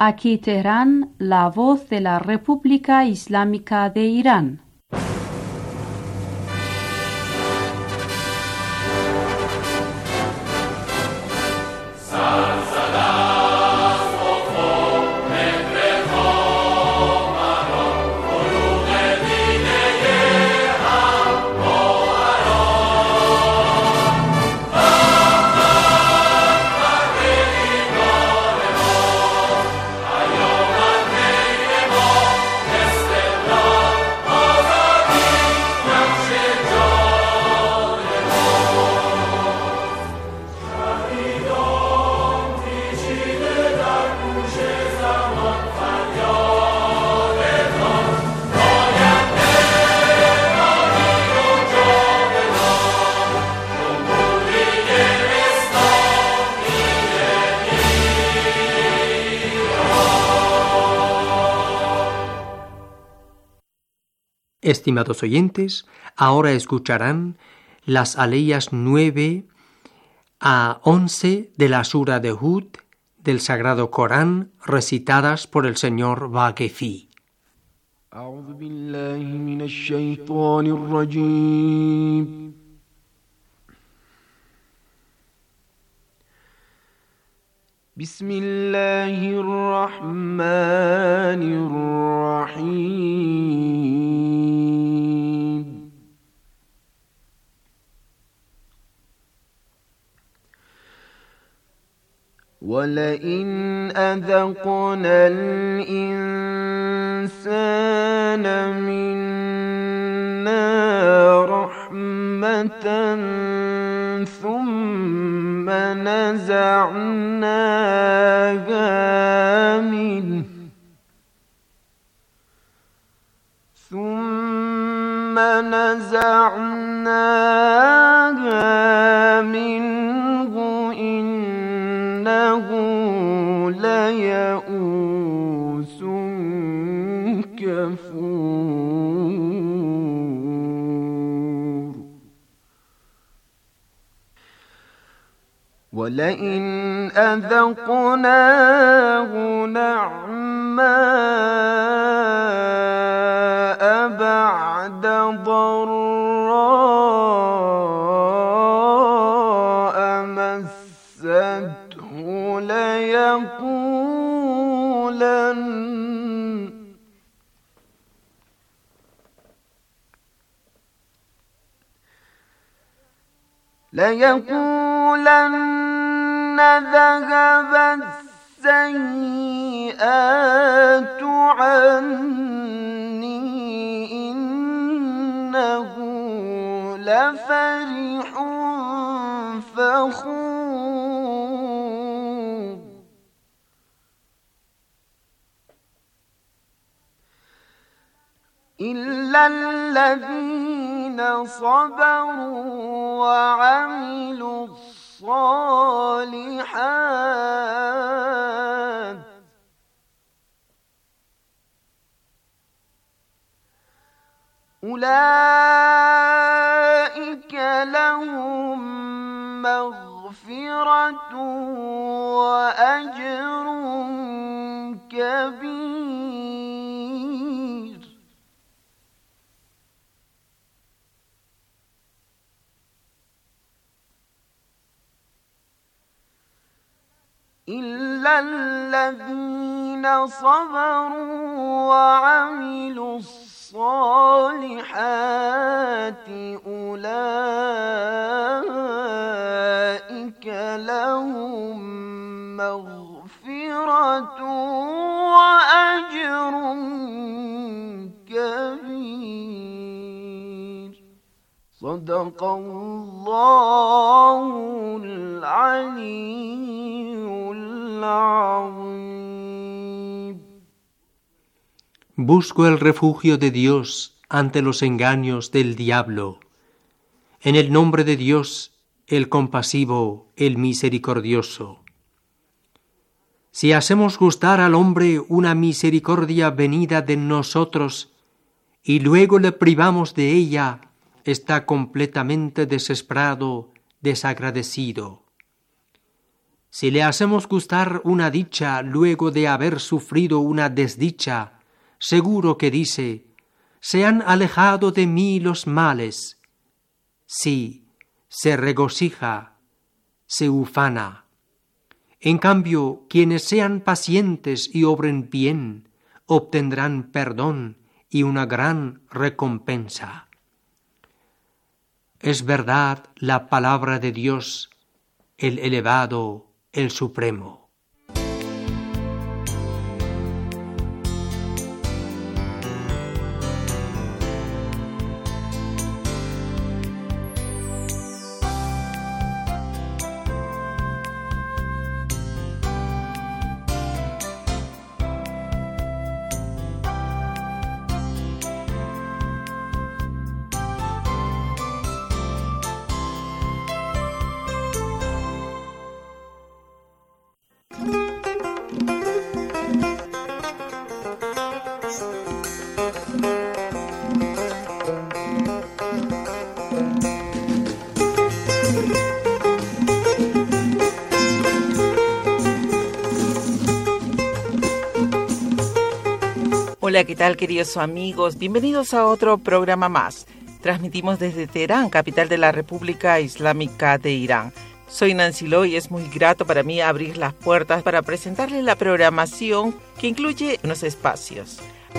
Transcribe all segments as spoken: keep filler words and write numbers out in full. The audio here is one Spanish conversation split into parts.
Aquí Teherán, la voz de la República Islámica de Irán. Estimados oyentes, ahora escucharán las aleyas nueve a once de la Sura de Hud del Sagrado Corán, recitadas por el señor Vaquefi. أعوذ بالله من الشيطان الرجيم. بسم الله الرحمن الرحيم. ولئن أذقنا الإنسان منا رحمة ثم نزعناها منه ثم نزعناها منه إنه ليئوس كفور. ولئن أذقناه نعماء بعد ضراء مسته ليقولن ليقولن ذهب السيئات عني إنه لفرح فخور. إلا الذين صبروا وعملوا الصالحات أولئك لهم مغفرة وأجر كبير. إلا الذين صبروا وعملوا الصالحات أولئك لهم مغفرة وأجر كبير. صدق الله العلي العظيم. Busco el refugio de Dios ante los engaños del diablo. En el nombre de Dios, el compasivo, el misericordioso. Si hacemos gustar al hombre una misericordia venida de nosotros y luego le privamos de ella, está completamente desesperado, desagradecido. Si le hacemos gustar una dicha luego de haber sufrido una desdicha, seguro que dice, se han alejado de mí los males. Sí, se regocija, se ufana. En cambio, quienes sean pacientes y obren bien, obtendrán perdón y una gran recompensa. Es verdad la palabra de Dios, el elevado, el supremo. Hola, ¿qué tal, queridos amigos? Bienvenidos a otro programa más. Transmitimos desde Teherán, capital de la República Islámica de Irán. Soy Nancy Lo y es muy grato para mí abrir las puertas para presentarles la programación que incluye unos espacios.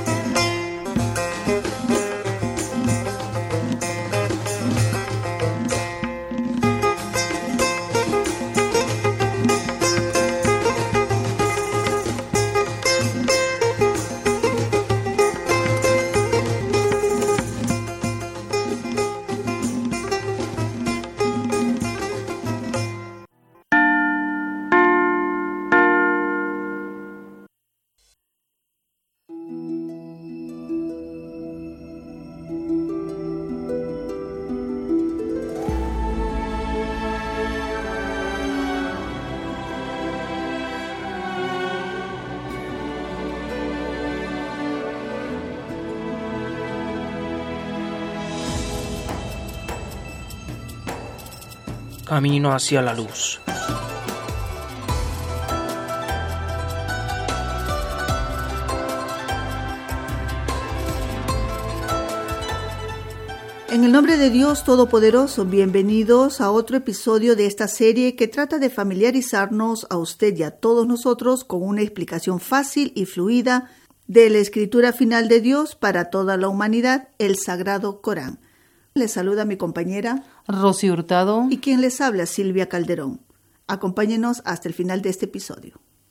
Camino hacia la luz. En el nombre de Dios Todopoderoso, bienvenidos a otro episodio de esta serie que trata de familiarizarnos a usted y a todos nosotros con una explicación fácil y fluida de la escritura final de Dios para toda la humanidad, el Sagrado Corán. Les saluda mi compañera Rosy Hurtado y quien les habla, Silvia Calderón. Acompáñenos hasta el final de este episodio.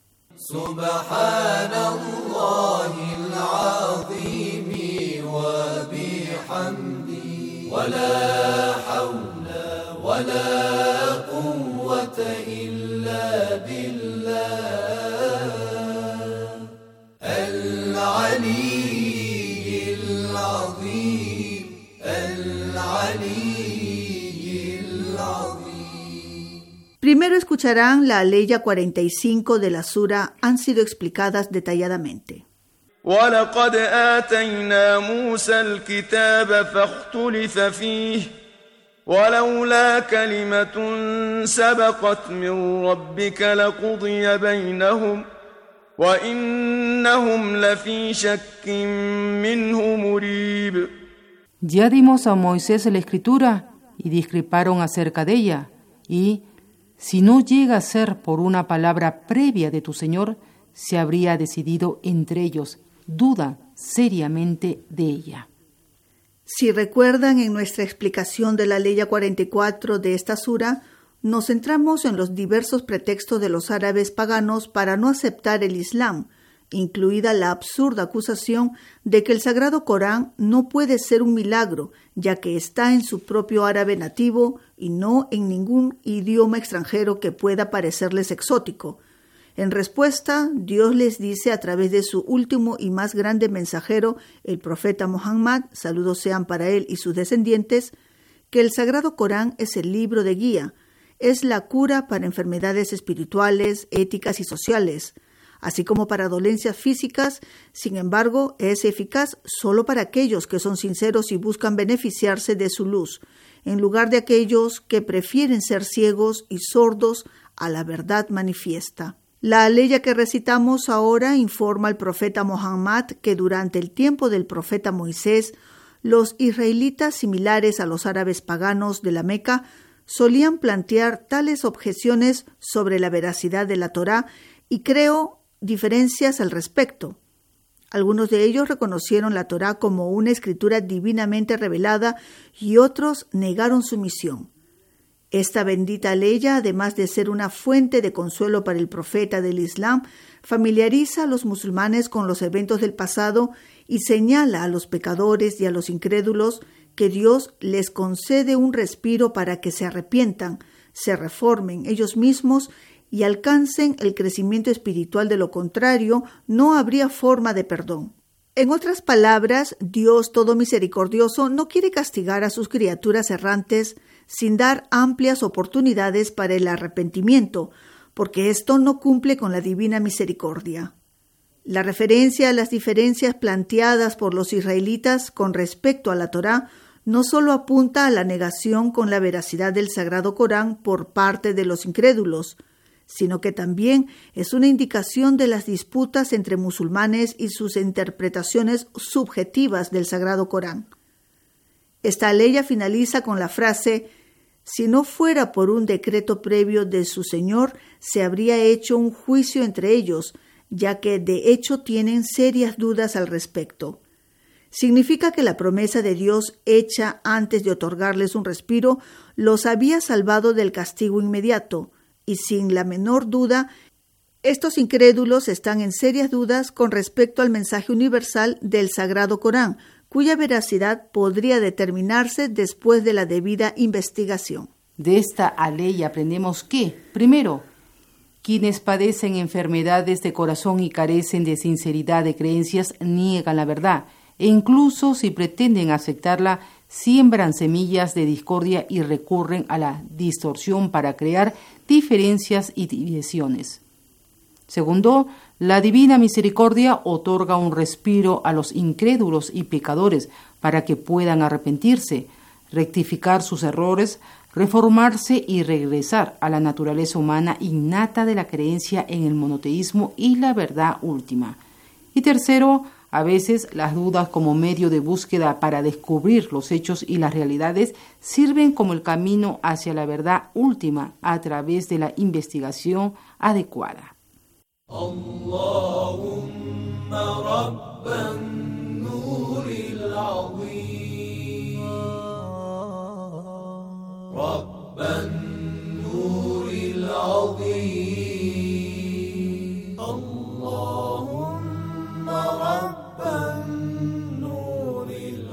Primero escucharán la aleya cuarenta y cinco de la sura, han sido explicadas detalladamente. وَلَقَدْ آتَيْنَا مُوسَى الْكِتَابَ فَاخْتُلِفَ فِيهِ وَلَوْلَا كَلِمَةٌ سَبَقَتْ مِنْ رَبِّكَ لَقُضِيَ بَيْنَهُمْ وَإِنَّهُمْ لَفِي شَكٍّ مِّنْهُ مُرِيبٍ. Ya dimos a Moisés la escritura y discreparon acerca de ella, y si no llega a ser por una palabra previa de tu Señor, se habría decidido entre ellos. Duda seriamente de ella. Si recuerdan, en nuestra explicación de la Aleya cuarenta y cuatro de esta sura, nos centramos en los diversos pretextos de los árabes paganos para no aceptar el Islam, incluida la absurda acusación de que el Sagrado Corán no puede ser un milagro, ya que está en su propio árabe nativo y no en ningún idioma extranjero que pueda parecerles exótico. En respuesta, Dios les dice a través de su último y más grande mensajero, el profeta Muhammad, saludos sean para él y sus descendientes, que el Sagrado Corán es el libro de guía, es la cura para enfermedades espirituales, éticas y sociales, así como para dolencias físicas. Sin embargo, es eficaz solo para aquellos que son sinceros y buscan beneficiarse de su luz, en lugar de aquellos que prefieren ser ciegos y sordos a la verdad manifiesta. La aleya que recitamos ahora informa al profeta Muhammad que durante el tiempo del profeta Moisés, los israelitas similares a los árabes paganos de la Meca solían plantear tales objeciones sobre la veracidad de la Torá y creó diferencias al respecto. Algunos de ellos reconocieron la Torá como una escritura divinamente revelada y otros negaron su misión. Esta bendita aleya, además de ser una fuente de consuelo para el profeta del Islam, familiariza a los musulmanes con los eventos del pasado y señala a los pecadores y a los incrédulos que Dios les concede un respiro para que se arrepientan, se reformen ellos mismos y alcancen el crecimiento espiritual. De lo contrario, no habría forma de perdón. En otras palabras, Dios todo misericordioso no quiere castigar a sus criaturas errantes sin dar amplias oportunidades para el arrepentimiento, porque esto no cumple con la divina misericordia. La referencia a las diferencias planteadas por los israelitas con respecto a la Torá no solo apunta a la negación con la veracidad del Sagrado Corán por parte de los incrédulos, sino que también es una indicación de las disputas entre musulmanes y sus interpretaciones subjetivas del Sagrado Corán. Esta ley finaliza con la frase: si no fuera por un decreto previo de su Señor, se habría hecho un juicio entre ellos, ya que de hecho tienen serias dudas al respecto. Significa que la promesa de Dios hecha antes de otorgarles un respiro los había salvado del castigo inmediato, y sin la menor duda, estos incrédulos están en serias dudas con respecto al mensaje universal del Sagrado Corán, cuya veracidad podría determinarse después de la debida investigación. De esta ley aprendemos que, primero, quienes padecen enfermedades de corazón y carecen de sinceridad de creencias niegan la verdad, e incluso si pretenden aceptarla, siembran semillas de discordia y recurren a la distorsión para crear diferencias y divisiones. Segundo, la divina misericordia otorga un respiro a los incrédulos y pecadores para que puedan arrepentirse, rectificar sus errores, reformarse y regresar a la naturaleza humana innata de la creencia en el monoteísmo y la verdad última. Y tercero, a veces las dudas como medio de búsqueda para descubrir los hechos y las realidades sirven como el camino hacia la verdad última a través de la investigación adecuada. Allahumma rabban nuril azim, rabban nuril azim, Allahumma rabban nuril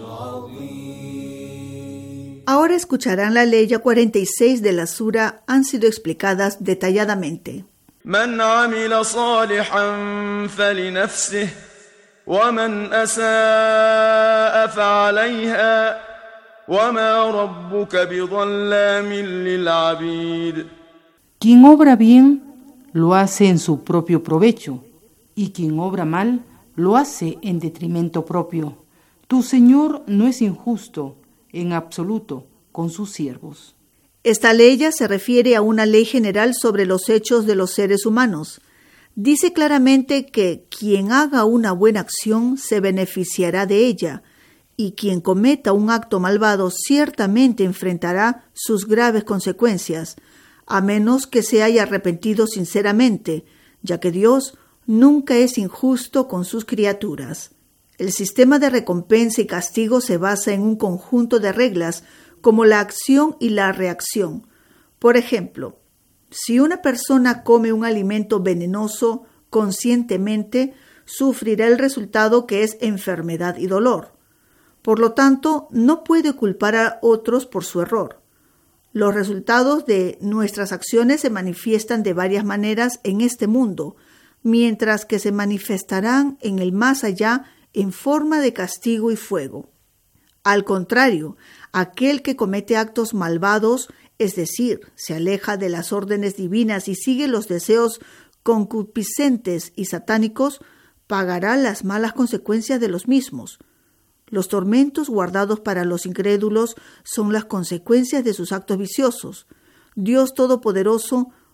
azim. Ahora escucharán la ley cuarenta y seis de la sura, han sido explicadas detalladamente. من عمل صالحا فلنفسه ومن أساء فعليها وما ربك بظلام للعبيد. Quien obra bien lo hace en su propio provecho, y quien obra mal lo hace en detrimento propio. Tu Señor no es injusto en absoluto con sus siervos. Esta ley se refiere a una ley general sobre los hechos de los seres humanos. Dice claramente que quien haga una buena acción se beneficiará de ella, y quien cometa un acto malvado ciertamente enfrentará sus graves consecuencias, a menos que se haya arrepentido sinceramente, ya que Dios nunca es injusto con sus criaturas. El sistema de recompensa y castigo se basa en un conjunto de reglas como la acción y la reacción. Por ejemplo, si una persona come un alimento venenoso conscientemente, sufrirá el resultado que es enfermedad y dolor. Por lo tanto, no puede culpar a otros por su error. Los resultados de nuestras acciones se manifiestan de varias maneras en este mundo, mientras que se manifestarán en el más allá en forma de castigo y fuego. Al contrario, aquel que comete actos malvados, es decir, se aleja de las órdenes divinas y sigue los deseos concupiscentes y satánicos, pagará las malas consecuencias de los mismos. Los tormentos guardados para los incrédulos son las consecuencias de sus actos viciosos. Dios Todopoderoso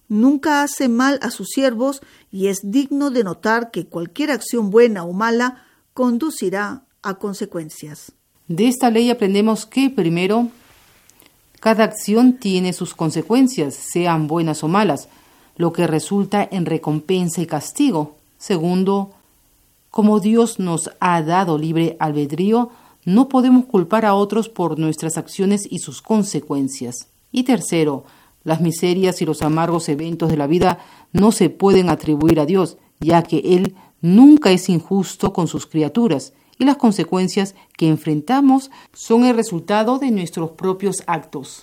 Nunca hace mal a sus siervos y es digno de notar que cualquier acción buena o mala conducirá a consecuencias. De esta ley aprendemos que, primero, cada acción tiene sus consecuencias, sean buenas o malas, lo que resulta en recompensa y castigo. Segundo, como Dios nos ha dado libre albedrío, no podemos culpar a otros por nuestras acciones y sus consecuencias. Y tercero, las miserias y los amargos eventos de la vida no se pueden atribuir a Dios, ya que Él nunca es injusto con sus criaturas, y las consecuencias que enfrentamos son el resultado de nuestros propios actos.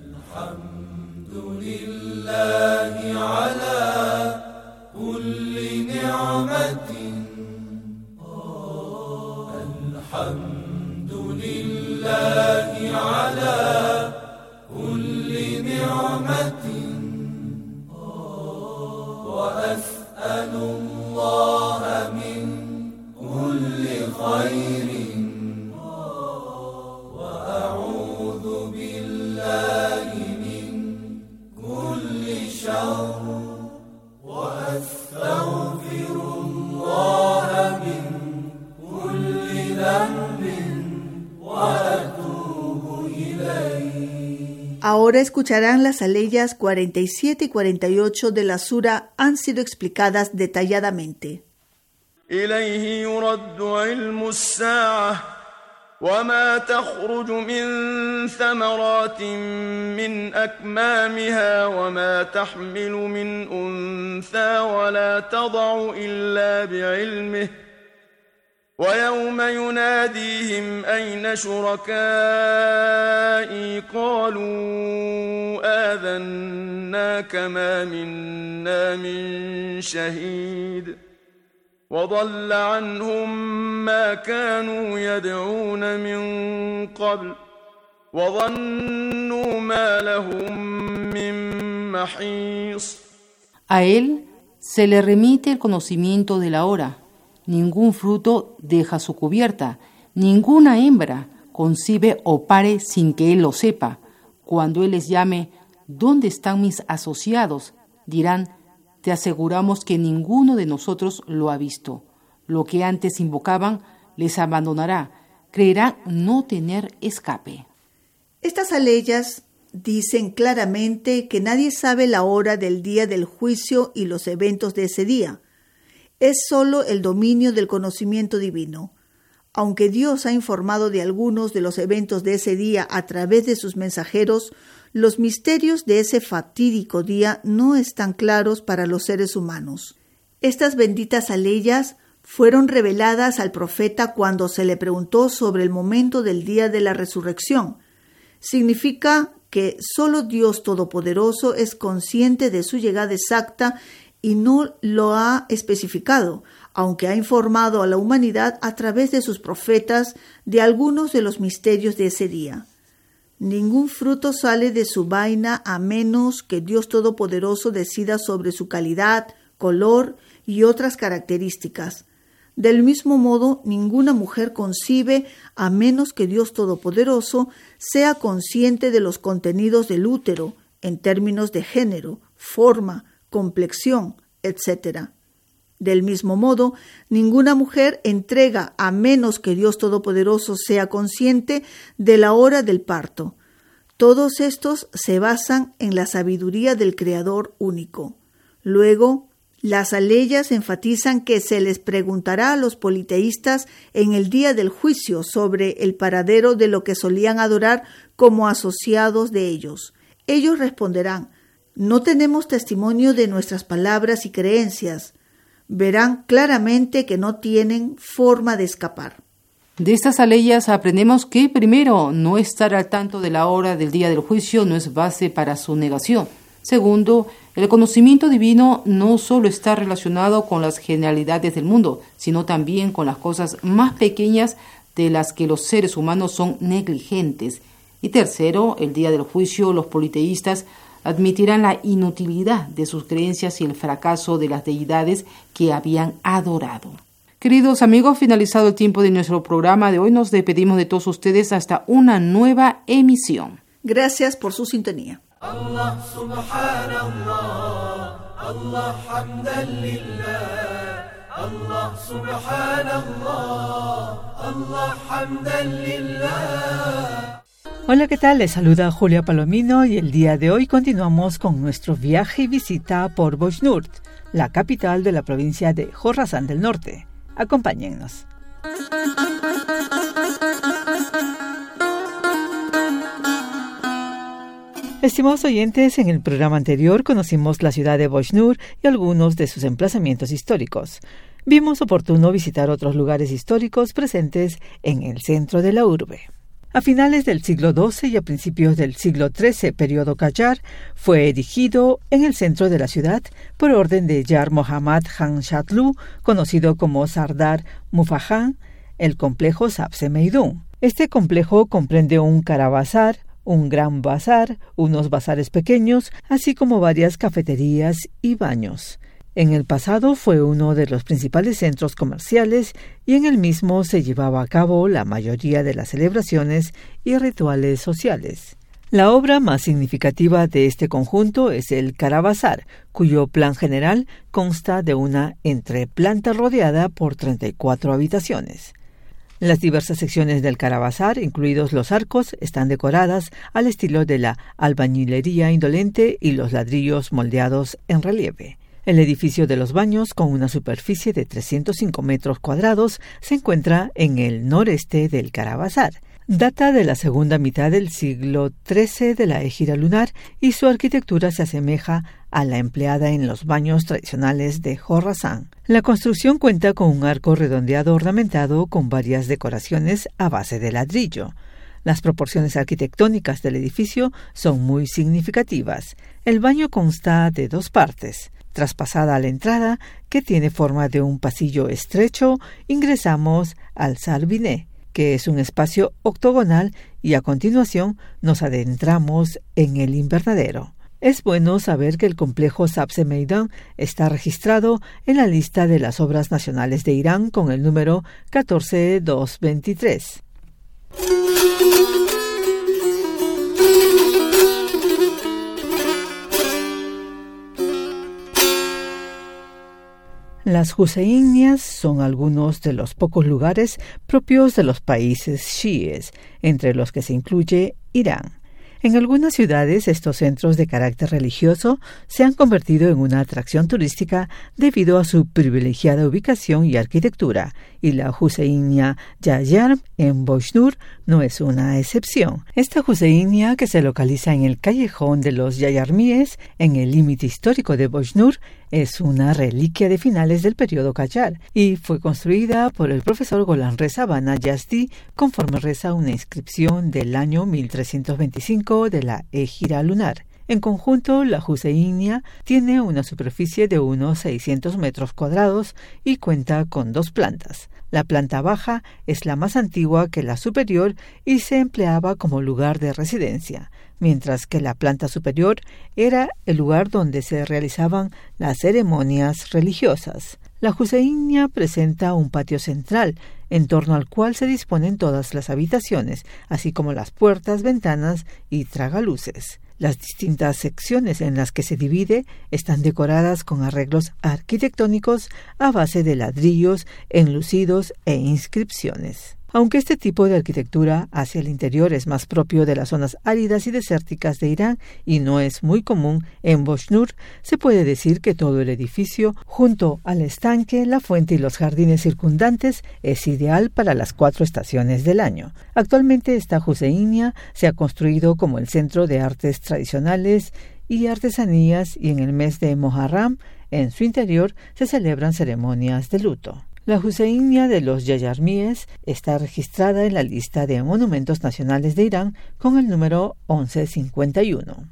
Ahora escucharán las aleyas cuarenta y siete y cuarenta y ocho de la sura, han sido explicadas detalladamente. إليه يرد علم الساعة وما تخرج من ثمرات من أكمامها وما تحمل من أنثى ولا تضع إلا بعلمه ويوم يناديهم أين شركائي قالوا آذناك ما منا من شهيد وضل عنهم ما كانوا يدعون من قبل وظنوا ما لهم من محيص. A él se le remite el conocimiento de la hora. Ningún fruto deja su cubierta, ninguna hembra concibe o pare sin que él lo sepa. Cuando él les llame, ¿dónde están mis asociados?, dirán, te aseguramos que ninguno de nosotros lo ha visto. Lo que antes invocaban les abandonará. Creerán no tener escape. Estas aleyas dicen claramente que nadie sabe la hora del día del juicio y los eventos de ese día. Es solo el dominio del conocimiento divino. Aunque Dios ha informado de algunos de los eventos de ese día a través de sus mensajeros, los misterios de ese fatídico día no están claros para los seres humanos. Estas benditas aleyas fueron reveladas al profeta cuando se le preguntó sobre el momento del día de la resurrección. Significa que solo Dios Todopoderoso es consciente de su llegada exacta y no lo ha especificado, aunque ha informado a la humanidad a través de sus profetas de algunos de los misterios de ese día. Ningún fruto sale de su vaina a menos que Dios Todopoderoso decida sobre su calidad, color y otras características. Del mismo modo, ninguna mujer concibe a menos que Dios Todopoderoso sea consciente de los contenidos del útero en términos de género, forma, complexión, etcétera. Del mismo modo, ninguna mujer entrega a menos que Dios Todopoderoso sea consciente de la hora del parto. Todos estos se basan en la sabiduría del Creador único. Luego, las aleyas enfatizan que se les preguntará a los politeístas en el día del juicio sobre el paradero de lo que solían adorar como asociados de ellos. Ellos responderán: no tenemos testimonio de nuestras palabras y creencias. Verán claramente que no tienen forma de escapar. De estas aleyas aprendemos que, primero, no estar al tanto de la hora del día del juicio no es base para su negación. Segundo, el conocimiento divino no solo está relacionado con las generalidades del mundo, sino también con las cosas más pequeñas de las que los seres humanos son negligentes. Y tercero, el día del juicio, los politeístas admitirán la inutilidad de sus creencias y el fracaso de las deidades que habían adorado. Queridos amigos, finalizado el tiempo de nuestro programa de hoy, nos despedimos de todos ustedes hasta una nueva emisión. Gracias por su sintonía. Allah subhanallah. الله حمدا لله الله سبحان الله الله حمدا لله. Hola, ¿qué tal? Les saluda Julia Palomino y el día de hoy continuamos con nuestro viaje y visita por Boshnurt, la capital de la provincia de Jorasán del Norte. Acompáñennos. Estimados oyentes, en el programa anterior conocimos la ciudad de Boshnurt y algunos de sus emplazamientos históricos. Vimos oportuno visitar otros lugares históricos presentes en el centro de la urbe. A finales del siglo doce y a principios del siglo trece, periodo Qajar, fue erigido en el centro de la ciudad por orden de Yar Mohammad Khan Shatlu, conocido como Sardar Mufajan, el complejo Sabse Meidun. Este complejo comprende un caravazar, un gran bazar, unos bazares pequeños, así como varias cafeterías y baños. En el pasado fue uno de los principales centros comerciales y en el mismo se llevaba a cabo la mayoría de las celebraciones y rituales sociales. La obra más significativa de este conjunto es el caravazar, cuyo plan general consta de una entreplanta rodeada por treinta y cuatro habitaciones. Las diversas secciones del caravazar, incluidos los arcos, están decoradas al estilo de la albañilería indolente y los ladrillos moldeados en relieve. El edificio de los baños, con una superficie de trescientos cinco metros cuadrados, se encuentra en el noreste del caravazar. Data de la segunda mitad del siglo trece de la Égira lunar y su arquitectura se asemeja a la empleada en los baños tradicionales de Jorasán. La construcción cuenta con un arco redondeado ornamentado con varias decoraciones a base de ladrillo. Las proporciones arquitectónicas del edificio son muy significativas. El baño consta de dos partes. Traspasada la entrada, que tiene forma de un pasillo estrecho, ingresamos al Salbiné, que es un espacio octogonal, y a continuación nos adentramos en el invernadero. Es bueno saber que el complejo Sabse Meidun está registrado en la lista de las obras nacionales de Irán con el número catorce mil doscientos veintitrés. Las Husseinias son algunos de los pocos lugares propios de los países chiíes, entre los que se incluye Irán. En algunas ciudades, estos centros de carácter religioso se han convertido en una atracción turística debido a su privilegiada ubicación y arquitectura, y la Huseinia Yayarm en Boshnurt no es una excepción. Esta Huseinia, que se localiza en el callejón de los Yayarmíes, en el límite histórico de Boshnurt, es una reliquia de finales del periodo Qajar y fue construida por el profesor Golan Reza Bana Yazdi, conforme reza una inscripción del año mil trescientos veinticinco de la Égira lunar. En conjunto, la Huseinia tiene una superficie de unos seiscientos metros cuadrados y cuenta con dos plantas. La planta baja es la más antigua que la superior y se empleaba como lugar de residencia, mientras que la planta superior era el lugar donde se realizaban las ceremonias religiosas. La Huseinia presenta un patio central, en torno al cual se disponen todas las habitaciones, así como las puertas, ventanas y tragaluces. Las distintas secciones en las que se divide están decoradas con arreglos arquitectónicos a base de ladrillos, enlucidos e inscripciones. Aunque este tipo de arquitectura hacia el interior es más propio de las zonas áridas y desérticas de Irán y no es muy común en Boshnurt, se puede decir que todo el edificio, junto al estanque, la fuente y los jardines circundantes, es ideal para las cuatro estaciones del año. Actualmente esta Huseinia se ha construido como el centro de artes tradicionales y artesanías, y en el mes de Moharram, en su interior, se celebran ceremonias de luto. La Huseinia de los Yayarmíes está registrada en la lista de monumentos nacionales de Irán con el número once cincuenta y uno.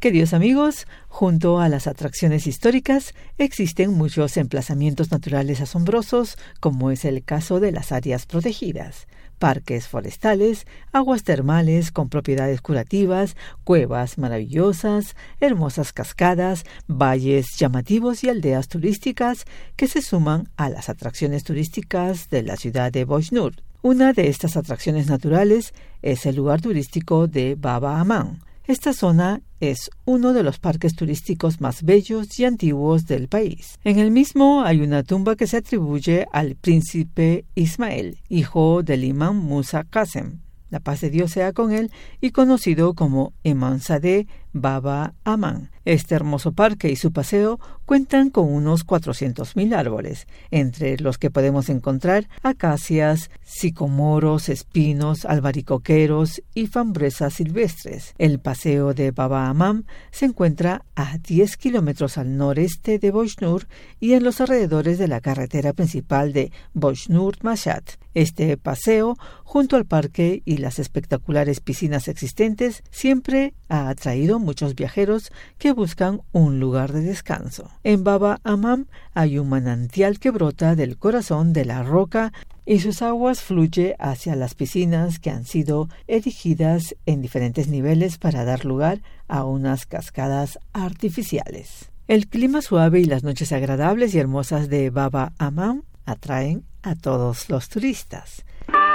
Queridos amigos, junto a las atracciones históricas existen muchos emplazamientos naturales asombrosos, como es el caso de las áreas protegidas, parques forestales, aguas termales con propiedades curativas, cuevas maravillosas, hermosas cascadas, valles llamativos y aldeas turísticas que se suman a las atracciones turísticas de la ciudad de Bojnur. Una de estas atracciones naturales es el lugar turístico de Baba Aman. Esta zona es uno de los parques turísticos más bellos y antiguos del país. En el mismo hay una tumba que se atribuye al príncipe Ismael, hijo del imán Musa Qasem, la paz de Dios sea con él, y conocido como Imánzadeh Baba Aman. Este hermoso parque y su paseo cuentan con unos cuatrocientos mil árboles, entre los que podemos encontrar acacias, sicomoros, espinos, albaricoqueros y frambuesas silvestres. El paseo de Baba Aman se encuentra a diez kilómetros al noreste de Bojnur y en los alrededores de la carretera principal de Bojnur-Mashhad. Este paseo, junto al parque y las espectaculares piscinas existentes, siempre ha atraído muchos viajeros que buscan un lugar de descanso. En Baba Aman hay un manantial que brota del corazón de la roca y sus aguas fluyen hacia las piscinas que han sido erigidas en diferentes niveles para dar lugar a unas cascadas artificiales. El clima suave y las noches agradables y hermosas de Baba Aman atraen a todos los turistas.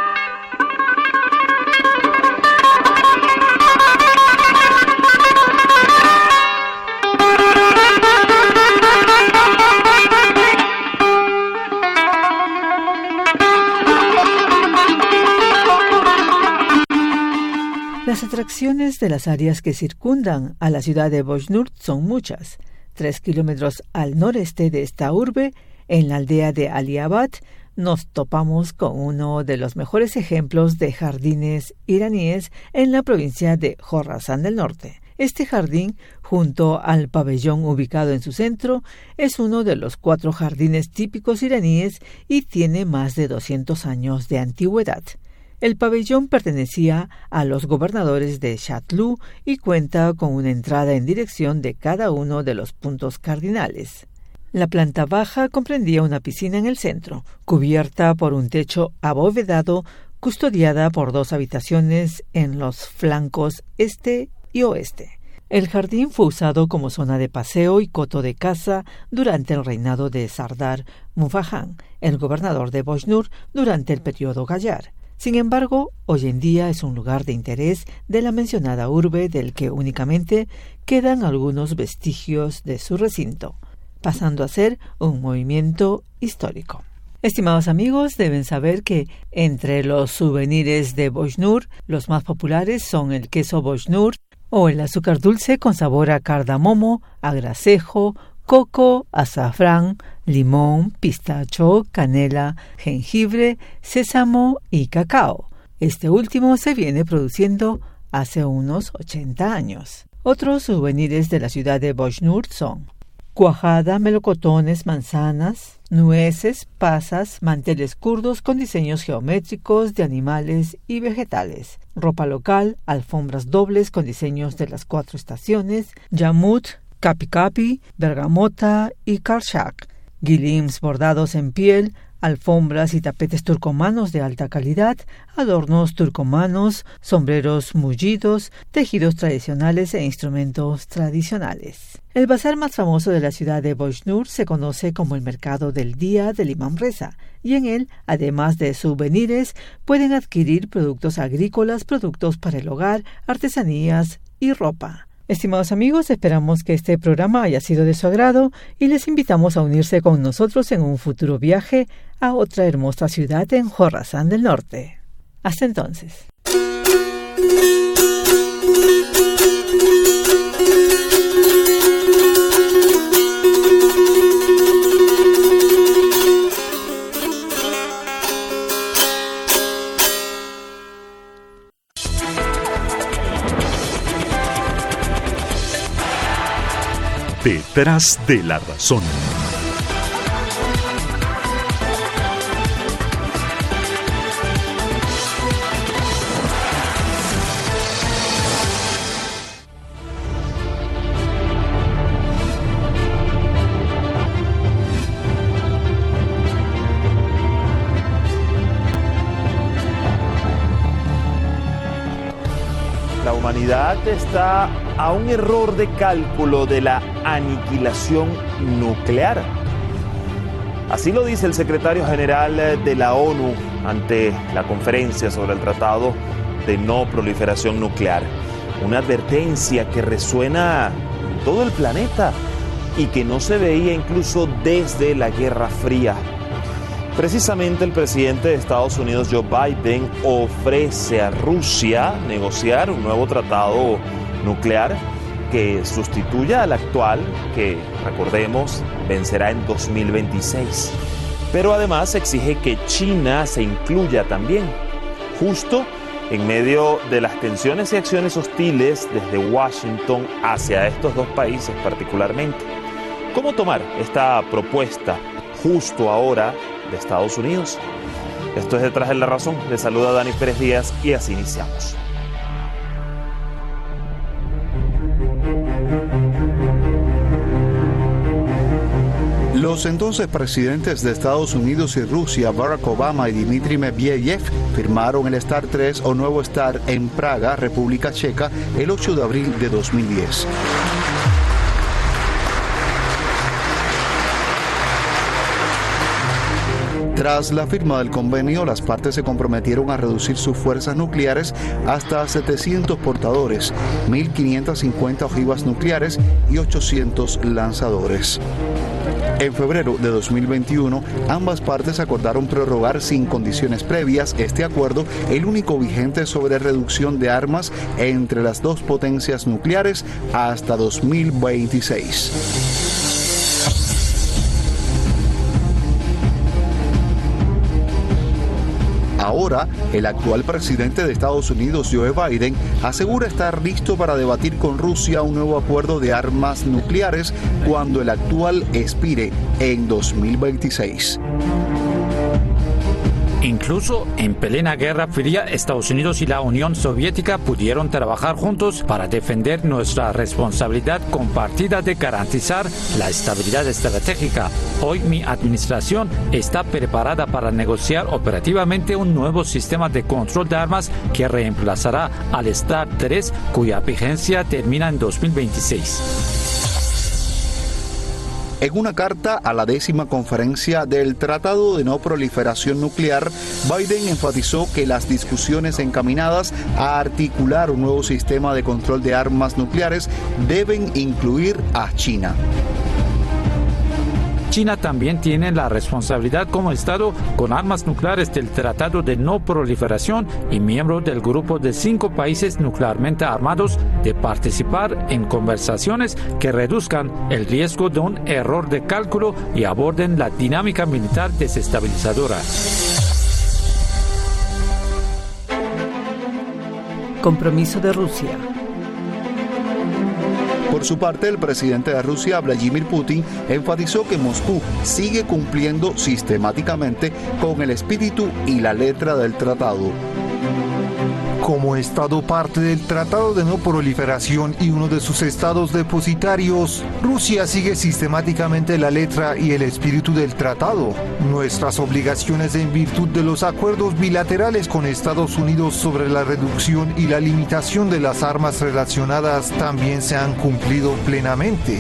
Las atracciones de las áreas que circundan a la ciudad de Bojnur son muchas. Tres kilómetros al noreste de esta urbe, en la aldea de Aliabad, nos topamos con uno de los mejores ejemplos de jardines iraníes en la provincia de Jorasán del Norte. Este jardín, junto al pabellón ubicado en su centro, es uno de los cuatro jardines típicos iraníes y tiene más de doscientos años de antigüedad. El pabellón pertenecía a los gobernadores de Shatlu y cuenta con una entrada en dirección de cada uno de los puntos cardinales. La planta baja comprendía una piscina en el centro, cubierta por un techo abovedado, custodiada por dos habitaciones en los flancos este y oeste. El jardín fue usado como zona de paseo y coto de caza durante el reinado de Sardar Mufahan, el gobernador de Bojnur, durante el periodo Gayar. Sin embargo, hoy en día es un lugar de interés de la mencionada urbe del que únicamente quedan algunos vestigios de su recinto, pasando a ser un movimiento histórico. Estimados amigos, deben saber que entre los souvenirs de Bojnur, los más populares son el queso Bojnur o el azúcar dulce con sabor a cardamomo, a grasejo, coco, azafrán, limón, pistacho, canela, jengibre, sésamo y cacao. Este último se viene produciendo hace unos ochenta años. Otros souvenirs de la ciudad de Bojnur son cuajada, melocotones, manzanas, nueces, pasas, manteles kurdos con diseños geométricos de animales y vegetales, ropa local, alfombras dobles con diseños de las cuatro estaciones, yamut, capi capi, bergamota y karshak, guilims bordados en piel, alfombras y tapetes turcomanos de alta calidad, adornos turcomanos, sombreros mullidos, tejidos tradicionales e instrumentos tradicionales. El bazar más famoso de la ciudad de Bojnur se conoce como el Mercado del Día del Imam Reza, y en él, además de souvenirs, pueden adquirir productos agrícolas, productos para el hogar, artesanías y ropa. Estimados amigos, esperamos que este programa haya sido de su agrado y les invitamos a unirse con nosotros en un futuro viaje a otra hermosa ciudad en Jorasán del Norte. Hasta entonces. Detrás de la razón. la humanidad está a un error de cálculo de la aniquilación nuclear. Así lo dice el secretario general de la ONU ante la conferencia sobre el Tratado de No Proliferación Nuclear. Una advertencia que resuena en todo el planeta y que no se veía incluso desde la Guerra Fría. Precisamente el presidente de Estados Unidos, Joe Biden, ofrece a Rusia negociar un nuevo tratado nuclear que sustituya al actual, que, recordemos, vencerá en dos mil veintiséis. Pero además exige que China se incluya también, justo en medio de las tensiones y acciones hostiles desde Washington hacia estos dos países particularmente. ¿Cómo tomar esta propuesta justo ahora de Estados Unidos? Esto es Detrás de la Razón. Les saluda Dani Pérez Díaz y así iniciamos. Los entonces presidentes de Estados Unidos y Rusia, Barack Obama y Dmitry Medvedev, firmaron el START tres o Nuevo START en Praga, República Checa, el ocho de abril de dos mil diez. Tras la firma del convenio, las partes se comprometieron a reducir sus fuerzas nucleares hasta setecientos portadores, mil quinientas cincuenta ojivas nucleares y ochocientos lanzadores. En febrero de dos mil veintiuno, ambas partes acordaron prorrogar sin condiciones previas este acuerdo, el único vigente sobre reducción de armas entre las dos potencias nucleares, hasta dos mil veintiséis. Ahora, el actual presidente de Estados Unidos, Joe Biden, asegura estar listo para debatir con Rusia un nuevo acuerdo de armas nucleares cuando el actual expire en dos mil veintiséis. Incluso en plena Guerra Fría, Estados Unidos y la Unión Soviética pudieron trabajar juntos para defender nuestra responsabilidad compartida de garantizar la estabilidad estratégica. Hoy mi administración está preparada para negociar operativamente un nuevo sistema de control de armas que reemplazará al START tres, cuya vigencia termina en dos mil veintiséis. En una carta a la décima conferencia del Tratado de No Proliferación Nuclear, Biden enfatizó que las discusiones encaminadas a articular un nuevo sistema de control de armas nucleares deben incluir a China. China también tiene la responsabilidad como Estado con armas nucleares del Tratado de No Proliferación y miembro del grupo de cinco países nuclearmente armados de participar en conversaciones que reduzcan el riesgo de un error de cálculo y aborden la dinámica militar desestabilizadora. Compromiso de Rusia. Por su parte, el presidente de Rusia, Vladimir Putin, enfatizó que Moscú sigue cumpliendo sistemáticamente con el espíritu y la letra del tratado. Como Estado parte del Tratado de No Proliferación y uno de sus estados depositarios, Rusia sigue sistemáticamente la letra y el espíritu del tratado. Nuestras obligaciones en virtud de los acuerdos bilaterales con Estados Unidos sobre la reducción y la limitación de las armas relacionadas también se han cumplido plenamente.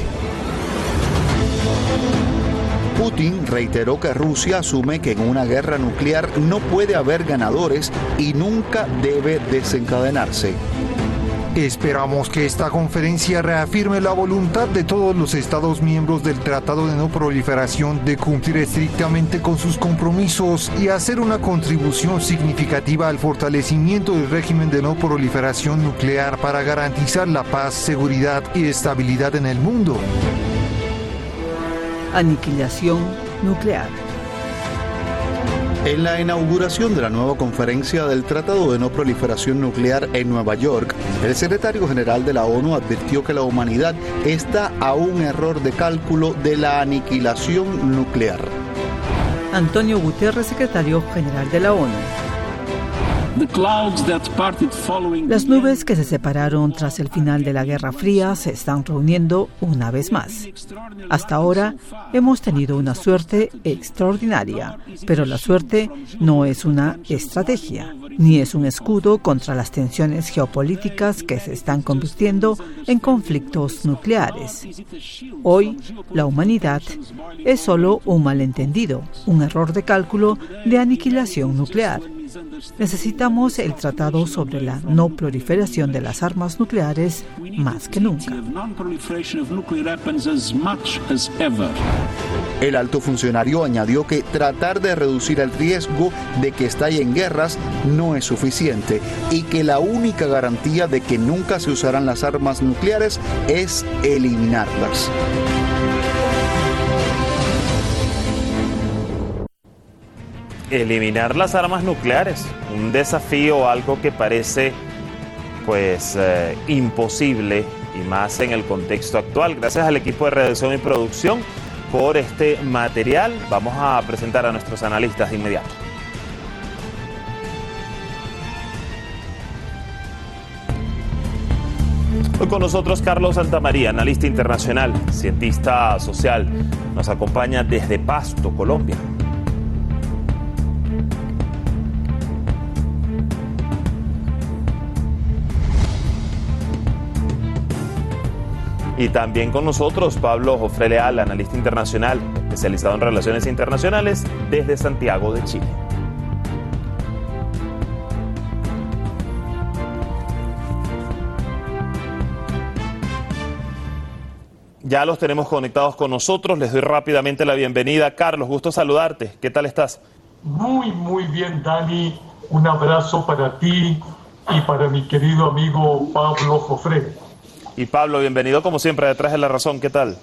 Putin reiteró que Rusia asume que en una guerra nuclear no puede haber ganadores y nunca debe desencadenarse. Esperamos que esta conferencia reafirme la voluntad de todos los Estados miembros del Tratado de No Proliferación de cumplir estrictamente con sus compromisos y hacer una contribución significativa al fortalecimiento del régimen de no proliferación nuclear para garantizar la paz, seguridad y estabilidad en el mundo. Aniquilación nuclear. En la inauguración de la nueva conferencia del Tratado de No Proliferación Nuclear en Nueva York, el secretario general de la ONU advirtió que la humanidad está a un error de cálculo de la aniquilación nuclear. Antonio Guterres, secretario general de la ONU. Las nubes que se separaron tras el final de la Guerra Fría se están reuniendo una vez más. Hasta ahora hemos tenido una suerte extraordinaria, pero la suerte no es una estrategia, ni es un escudo contra las tensiones geopolíticas que se están convirtiendo en conflictos nucleares. Hoy, la humanidad es solo un malentendido, un error de cálculo de aniquilación nuclear. Necesitamos el tratado sobre la no proliferación de las armas nucleares más que nunca. El alto funcionario añadió que tratar de reducir el riesgo de que estallen guerras no es suficiente y que la única garantía de que nunca se usarán las armas nucleares es eliminarlas. Eliminar las armas nucleares, un desafío, algo que parece pues eh, imposible y más en el contexto actual. Gracias al equipo de redacción y producción por este material. Vamos a presentar a nuestros analistas de inmediato. Hoy con nosotros Carlos Santamaría, analista internacional, cientista social, nos acompaña desde Pasto, Colombia. Y también con nosotros Pablo Jofre Leal, analista internacional, especializado en relaciones internacionales desde Santiago de Chile. Ya los tenemos conectados con nosotros, les doy rápidamente la bienvenida. Carlos, gusto saludarte, ¿qué tal estás? Muy, muy bien, Dani, un abrazo para ti y para mi querido amigo Pablo Jofre. Y Pablo, bienvenido como siempre a Detrás de la Razón, ¿qué tal?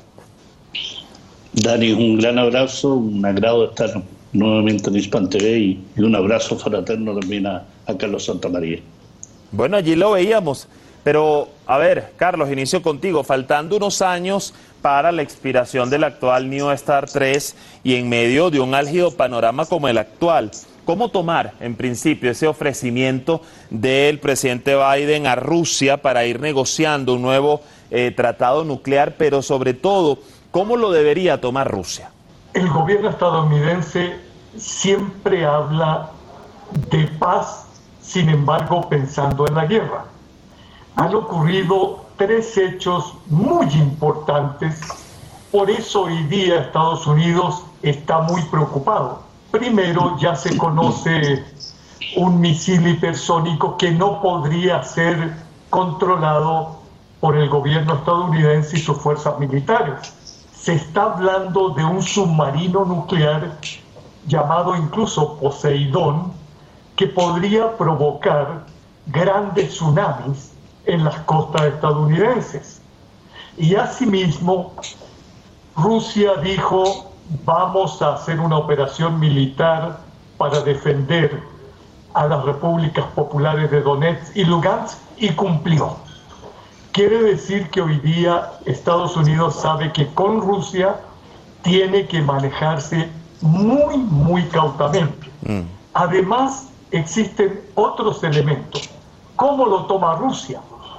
Dani, un gran abrazo, un agrado estar nuevamente en Hispan T V y, y un abrazo fraterno también a, a Carlos Santamaría. Bueno, allí lo veíamos, pero a ver, Carlos, inicio contigo, faltando unos años para la expiración del actual New START tres y en medio de un álgido panorama como el actual, ¿cómo tomar, en principio, ese ofrecimiento del presidente Biden a Rusia para ir negociando un nuevo eh, tratado nuclear, pero sobre todo, cómo lo debería tomar Rusia? El gobierno estadounidense siempre habla de paz, sin embargo, pensando en la guerra. Han ocurrido tres hechos muy importantes, por eso hoy día Estados Unidos está muy preocupado. Primero, ya se conoce un misil hipersónico que no podría ser controlado por el gobierno estadounidense y sus fuerzas militares. Se está hablando de un submarino nuclear llamado incluso Poseidón, que podría provocar grandes tsunamis en las costas estadounidenses. Y asimismo, Rusia dijo: vamos a hacer una operación militar para defender a las repúblicas populares de Donetsk y Lugansk, y cumplió. Quiere decir que hoy día Estados Unidos sabe que con Rusia tiene que manejarse muy, muy cautamente. Mm. Además, existen otros elementos. ¿Cómo lo toma Rusia?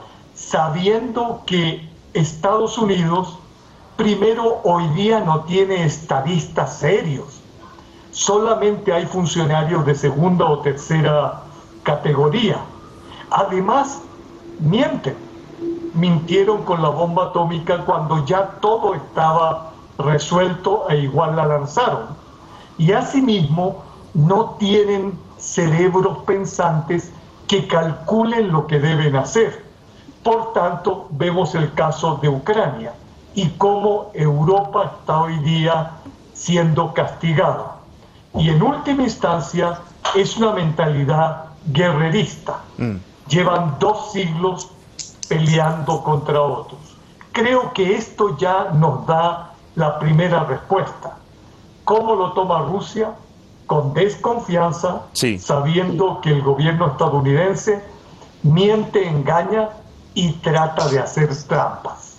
Sabiendo que Estados Unidos, primero, hoy día no tiene estadistas serios. Solamente hay funcionarios de segunda o tercera categoría. Además, mienten. Mintieron con la bomba atómica cuando ya todo estaba resuelto e igual la lanzaron. Y asimismo, no tienen cerebros pensantes que calculen lo que deben hacer. Por tanto, vemos el caso de Ucrania y cómo Europa está hoy día siendo castigada. Y en última instancia es una mentalidad guerrerista. Mm. Llevan dos siglos peleando contra otros. Creo que esto ya nos da la primera respuesta. ¿Cómo lo toma Rusia? Con desconfianza, sí, sabiendo que el gobierno estadounidense miente, engaña y trata de hacer trampas.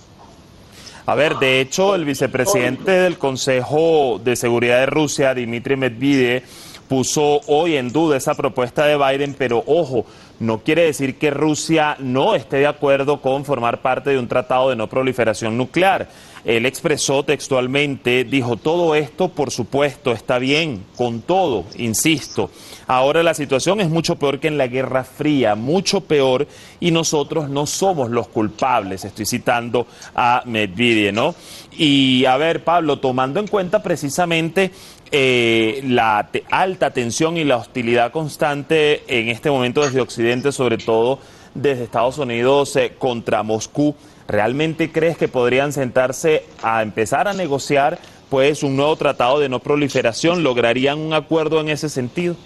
A ver, de hecho, el vicepresidente del Consejo de Seguridad de Rusia, Dmitry Medvedev, puso hoy en duda esa propuesta de Biden, pero ojo, no quiere decir que Rusia no esté de acuerdo con formar parte de un tratado de no proliferación nuclear. Él expresó textualmente, dijo, todo esto por supuesto está bien, con todo, insisto. Ahora la situación es mucho peor que en la Guerra Fría, mucho peor, y nosotros no somos los culpables. Estoy citando a Medvedev, ¿no? Y a ver, Pablo, tomando en cuenta precisamente eh, la te- alta tensión y la hostilidad constante en este momento desde Occidente, sobre todo desde Estados Unidos eh, contra Moscú, ¿realmente crees que podrían sentarse a empezar a negociar pues un nuevo tratado de no proliferación? ¿Lograrían un acuerdo en ese sentido?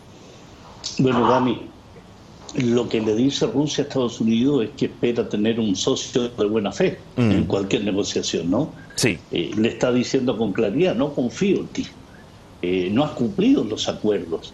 Bueno, Dani, lo que le dice Rusia a Estados Unidos es que espera tener un socio de buena fe mm. en cualquier negociación, ¿no? Sí. Eh, le está diciendo con claridad, no confío en ti, eh, no has cumplido los acuerdos.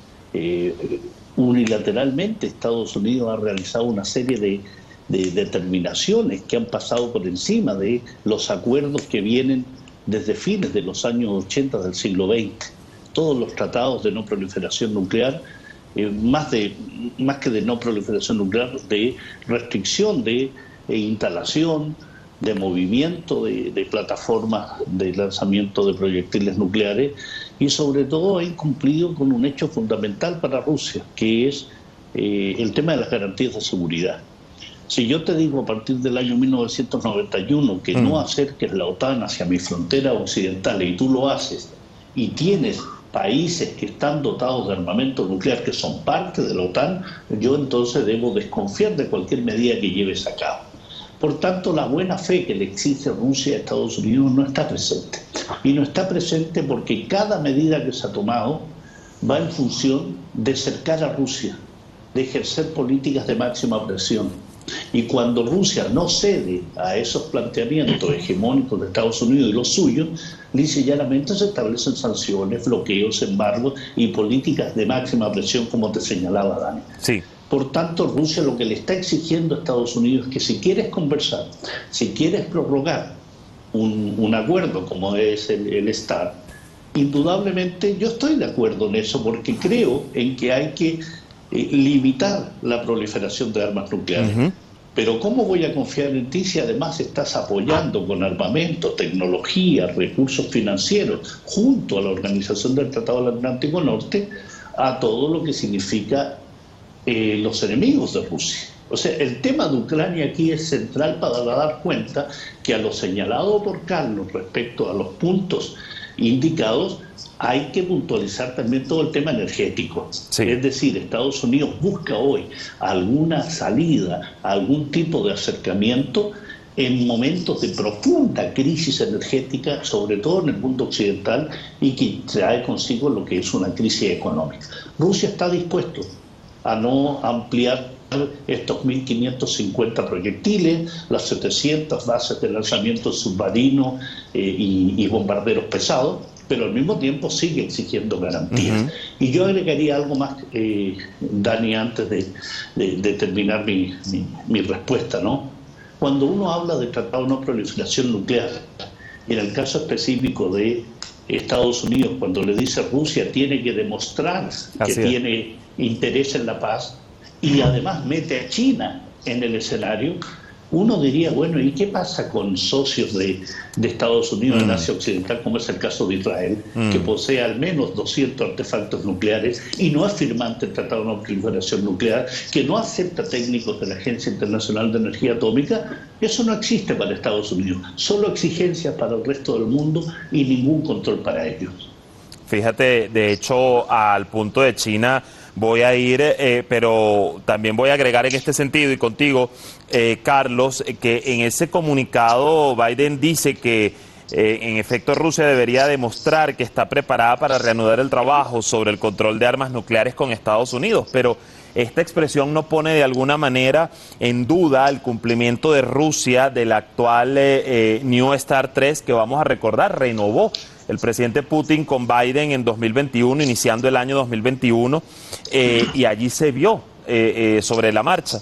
Eh, unilateralmente Estados Unidos ha realizado una serie de, de determinaciones que han pasado por encima de los acuerdos que vienen desde fines de los años ochenta del siglo veinte. Todos los tratados de no proliferación nuclear, Eh, más, de, más que de no proliferación nuclear, de restricción de eh, instalación, de movimiento de, de plataformas de lanzamiento de proyectiles nucleares, y sobre todo ha incumplido con un hecho fundamental para Rusia, que es eh, el tema de las garantías de seguridad. Si yo te digo a partir del año mil novecientos noventa y uno que mm. no acerques la OTAN hacia mis fronteras occidentales, y tú lo haces, y tienes países que están dotados de armamento nuclear que son parte de la OTAN, yo entonces debo desconfiar de cualquier medida que lleves a cabo. Por tanto, la buena fe que le exige Rusia a Estados Unidos no está presente. Y no está presente porque cada medida que se ha tomado va en función de cercar a Rusia, de ejercer políticas de máxima presión. Y cuando Rusia no cede a esos planteamientos hegemónicos de Estados Unidos y los suyos, lisa y llanamente se establecen sanciones, bloqueos, embargos y políticas de máxima presión, como te señalaba Dani. Sí. Por tanto, Rusia lo que le está exigiendo a Estados Unidos es que si quieres conversar, si quieres prorrogar un, un acuerdo como es el, el START, indudablemente yo estoy de acuerdo en eso, porque creo en que hay que eh, limitar la proliferación de armas nucleares. Uh-huh. Pero ¿cómo voy a confiar en ti si además estás apoyando con armamento, tecnología, recursos financieros, junto a la Organización del Tratado del Atlántico Norte, a todo lo que significa eh, los enemigos de Rusia? O sea, el tema de Ucrania aquí es central para dar cuenta que a lo señalado por Carlos respecto a los puntos indicados, hay que puntualizar también todo el tema energético. Sí. Es decir, Estados Unidos busca hoy alguna salida, algún tipo de acercamiento en momentos de profunda crisis energética, sobre todo en el mundo occidental, y que trae consigo lo que es una crisis económica. Rusia está dispuesto a no ampliar estos mil quinientos cincuenta proyectiles, las setecientas bases de lanzamiento submarino eh, y, y bombarderos pesados, pero al mismo tiempo sigue exigiendo garantías. Uh-huh. Y yo agregaría algo más, eh, Dani, antes de, de, de terminar mi, mi, mi respuesta, ¿no? Cuando uno habla de tratado de no proliferación nuclear, en el caso específico de Estados Unidos, cuando le dice Rusia tiene que demostrar Así que es. tiene interés en la paz, y además mete a China en el escenario, uno diría, bueno, ¿y qué pasa con socios de, de Estados Unidos mm. en Asia Occidental, como es el caso de Israel, mm. que posee al menos doscientos artefactos nucleares y no es firmante del Tratado de No Proliferación Nuclear, que no acepta técnicos de la Agencia Internacional de Energía Atómica? Eso no existe para Estados Unidos, solo exigencias para el resto del mundo y ningún control para ellos. Fíjate, de hecho, al punto de China voy a ir, eh, pero también voy a agregar en este sentido y contigo, eh, Carlos, que en ese comunicado Biden dice que eh, en efecto Rusia debería demostrar que está preparada para reanudar el trabajo sobre el control de armas nucleares con Estados Unidos, pero esta expresión no pone de alguna manera en duda el cumplimiento de Rusia del actual eh, eh, New START tres, que vamos a recordar, renovó el presidente Putin con Biden en dos mil veintiuno, iniciando el año dos mil veintiuno, eh, y allí se vio eh, eh, sobre la marcha.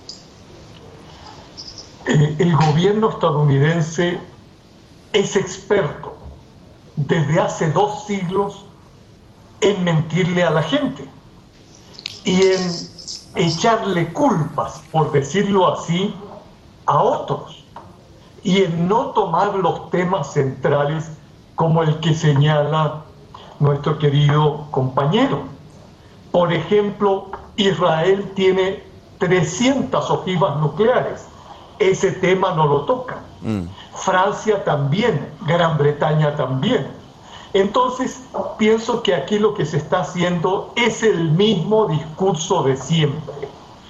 Eh, el gobierno estadounidense es experto desde hace dos siglos en mentirle a la gente y en echarle culpas, por decirlo así, a otros, y en no tomar los temas centrales como el que señala nuestro querido compañero. Por ejemplo, Israel tiene trescientas ojivas nucleares. Ese tema no lo toca. Mm. Francia también, Gran Bretaña también. Entonces, pienso que aquí lo que se está haciendo es el mismo discurso de siempre.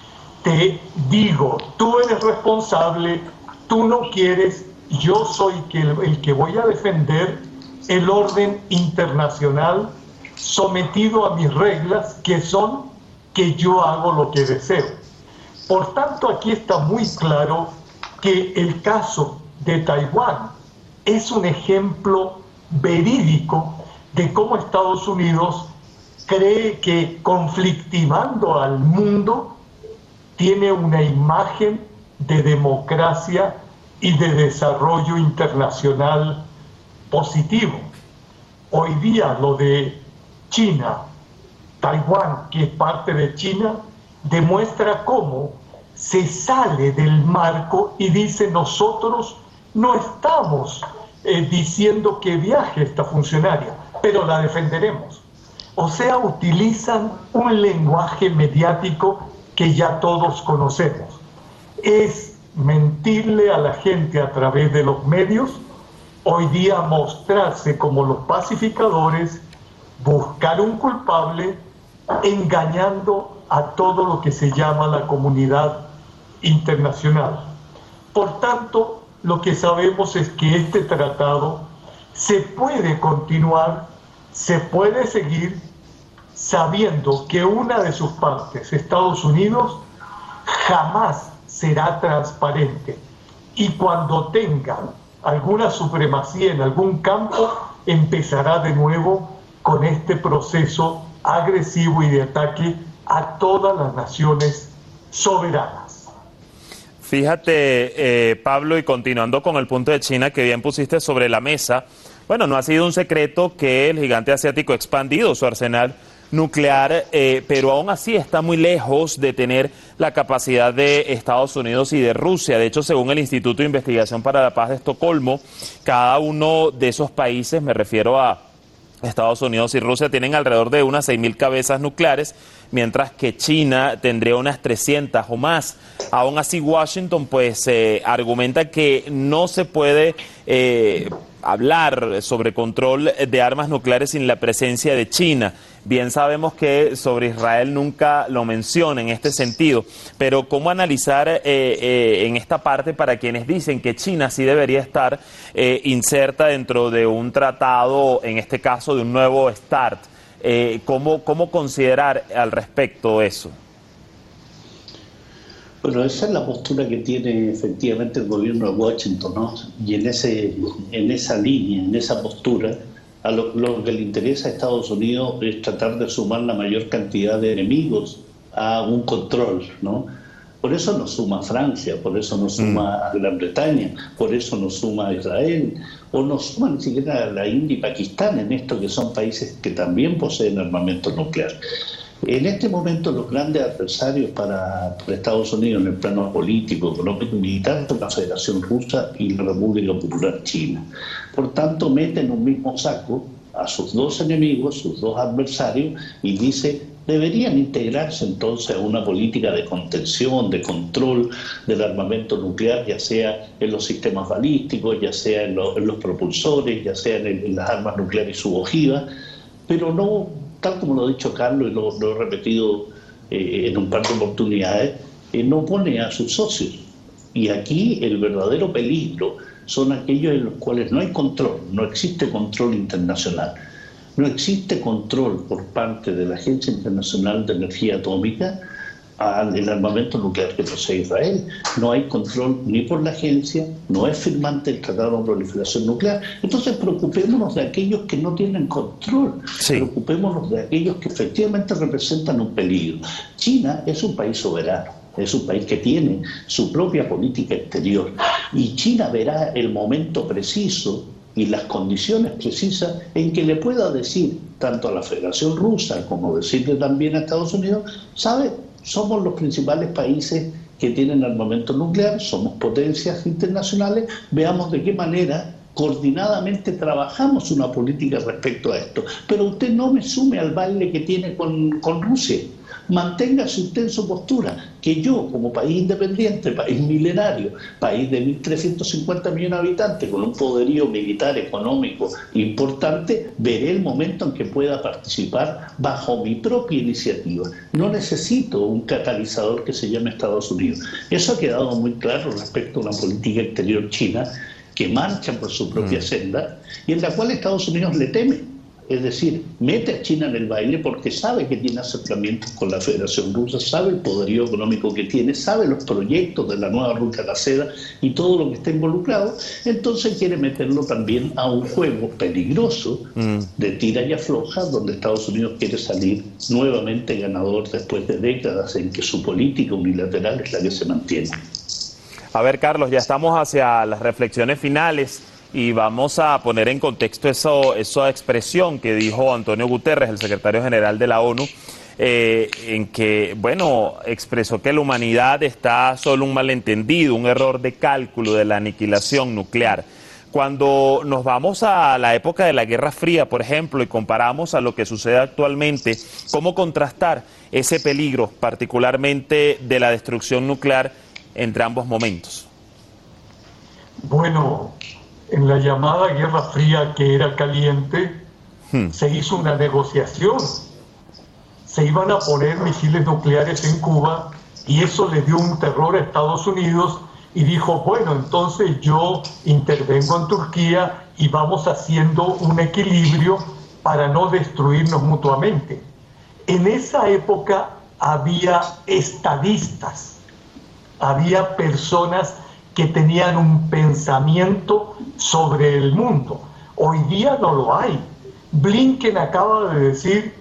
Te digo, tú eres responsable, tú no quieres, yo soy el que voy a defender el orden internacional sometido a mis reglas, que son que yo hago lo que deseo. Por tanto, aquí está muy claro que el caso de Taiwán es un ejemplo verídico de cómo Estados Unidos cree que conflictivando al mundo tiene una imagen de democracia y de desarrollo internacional positivo. Hoy día lo de China, Taiwán, que es parte de China, demuestra cómo se sale del marco y dice: nosotros no estamos eh, diciendo que viaje esta funcionaria, pero la defenderemos. O sea, utilizan un lenguaje mediático que ya todos conocemos. Es mentirle a la gente a través de los medios, hoy día mostrarse como los pacificadores, buscar un culpable, engañando a todo lo que se llama la comunidad internacional. Por tanto, lo que sabemos es que este tratado se puede continuar, se puede seguir, sabiendo que una de sus partes, Estados Unidos, jamás será transparente, y cuando tenga alguna supremacía en algún campo, empezará de nuevo con este proceso agresivo y de ataque a todas las naciones soberanas. Fíjate, eh, Pablo, y continuando con el punto de China que bien pusiste sobre la mesa, bueno, no ha sido un secreto que el gigante asiático ha expandido su arsenal nuclear, eh, pero aún así está muy lejos de tener la capacidad de Estados Unidos y de Rusia. De hecho, según el Instituto de Investigación para la Paz de Estocolmo, cada uno de esos países, me refiero a Estados Unidos y Rusia, tienen alrededor de unas seis mil cabezas nucleares, mientras que China tendría unas trescientas o más. Aún así, Washington pues eh, argumenta que no se puede eh, hablar sobre control de armas nucleares sin la presencia de China. Bien sabemos que sobre Israel nunca lo menciona en este sentido, pero ¿cómo analizar eh, eh, en esta parte para quienes dicen que China sí debería estar eh, inserta dentro de un tratado, en este caso de un nuevo START? Eh, ¿cómo, ¿Cómo considerar al respecto eso? Bueno, esa es la postura que tiene efectivamente el gobierno de Washington, ¿no? Y en, ese, en esa línea, en esa postura, a lo, lo que le interesa a Estados Unidos es tratar de sumar la mayor cantidad de enemigos a un control, ¿no? Por eso nos suma Francia, por eso nos suma a Gran Bretaña, por eso nos suma a Israel, o nos suma ni siquiera a la India y Pakistán, en esto que son países que también poseen armamento nuclear. En este momento los grandes adversarios para, para Estados Unidos en el plano político, económico y militar son la Federación Rusa y la República Popular China. Por tanto, meten en un mismo saco a sus dos enemigos, sus dos adversarios, y dice: deberían integrarse entonces a una política de contención, de control del armamento nuclear, ya sea en los sistemas balísticos, ya sea en, lo, en los propulsores, ya sea en, el, en las armas nucleares y subojivas, pero no, tal como lo ha dicho Carlos y lo, lo he repetido eh, en un par de oportunidades, eh, no pone a sus socios. Y aquí el verdadero peligro son aquellos en los cuales no hay control, no existe control internacional. No existe control por parte de la Agencia Internacional de Energía Atómica al armamento nuclear que posee Israel. No hay control ni por la agencia, no es firmante el Tratado de No Proliferación Nuclear. Entonces preocupémonos de aquellos que no tienen control, sí. Preocupémonos de aquellos que efectivamente representan un peligro. China es un país soberano, es un país que tiene su propia política exterior, y China verá el momento preciso y las condiciones precisas en que le pueda decir tanto a la Federación Rusa como decirle también a Estados Unidos, ¿sabe? Somos los principales países que tienen armamento nuclear, somos potencias internacionales, veamos de qué manera coordinadamente trabajamos una política respecto a esto. Pero usted no me sume al baile que tiene con, con Rusia. Manténgase usted en su postura, que yo como país independiente, país milenario, país de mil trescientos cincuenta millones de habitantes, con un poderío militar, económico importante, veré el momento en que pueda participar bajo mi propia iniciativa. No necesito un catalizador que se llame Estados Unidos. Eso ha quedado muy claro respecto a una política exterior china que marcha por su propia mm. senda y en la cual Estados Unidos le teme. Es decir, mete a China en el baile porque sabe que tiene acercamientos con la Federación Rusa, sabe el poderío económico que tiene, sabe los proyectos de la nueva ruta de la seda y todo lo que está involucrado. Entonces quiere meterlo también a un juego peligroso mm. de tira y afloja, donde Estados Unidos quiere salir nuevamente ganador después de décadas en que su política unilateral es la que se mantiene. A ver, Carlos, ya estamos hacia las reflexiones finales. Y vamos a poner en contexto eso, esa expresión que dijo Antonio Guterres, el secretario general de la ONU, eh, en que, bueno, expresó que la humanidad está solo un malentendido, un error de cálculo de la aniquilación nuclear. Cuando nos vamos a la época de la Guerra Fría, por ejemplo, y comparamos a lo que sucede actualmente, ¿cómo contrastar ese peligro, particularmente de la destrucción nuclear, entre ambos momentos? Bueno, en la llamada Guerra Fría, que era caliente, hmm. se hizo una negociación. Se iban a poner misiles nucleares en Cuba y eso le dio un terror a Estados Unidos y dijo, bueno, entonces yo intervengo en Turquía y vamos haciendo un equilibrio para no destruirnos mutuamente. En esa época había estadistas, había personas que tenían un pensamiento sobre el mundo. Hoy día no lo hay. Blinken acaba de decir,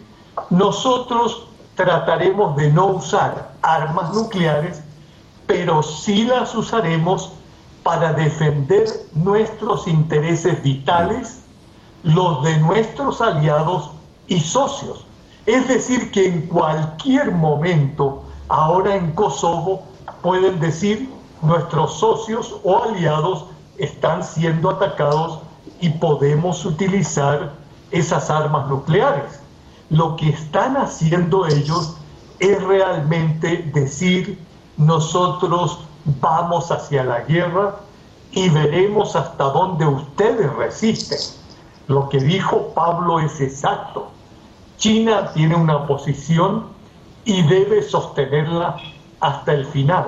nosotros trataremos de no usar armas nucleares, pero sí las usaremos para defender nuestros intereses vitales, los de nuestros aliados y socios. Es decir, que en cualquier momento, ahora en Kosovo, pueden decir, nuestros socios o aliados están siendo atacados y podemos utilizar esas armas nucleares. Lo que están haciendo ellos es realmente decir, nosotros vamos hacia la guerra y veremos hasta dónde ustedes resisten. Lo que dijo Pablo es exacto. China tiene una posición y debe sostenerla hasta el final.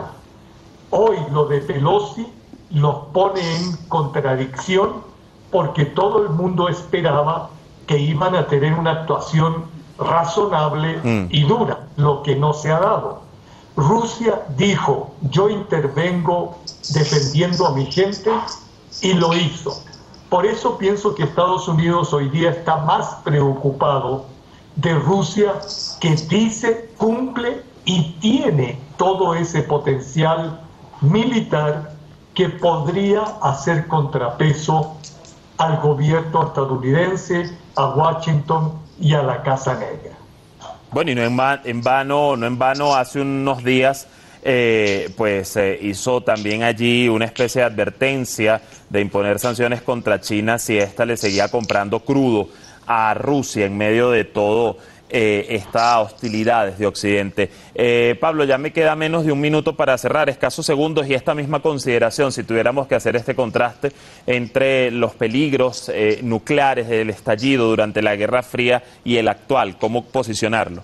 Hoy lo de Pelosi los pone en contradicción porque todo el mundo esperaba que iban a tener una actuación razonable mm. y dura, lo que no se ha dado. Rusia dijo, yo intervengo defendiendo a mi gente y lo hizo. Por eso pienso que Estados Unidos hoy día está más preocupado de Rusia, que dice, cumple y tiene todo ese potencial militar que podría hacer contrapeso al gobierno estadounidense, a Washington y a la Casa Negra. Bueno, y no en, va en vano, no en vano hace unos días eh, pues eh, hizo también allí una especie de advertencia de imponer sanciones contra China si ésta le seguía comprando crudo a Rusia en medio de todo Eh, esta hostilidad desde Occidente. Eh, Pablo, ya me queda menos de un minuto para cerrar, escasos segundos, y esta misma consideración, si tuviéramos que hacer este contraste entre los peligros eh, nucleares del estallido durante la Guerra Fría y el actual, ¿cómo posicionarlo?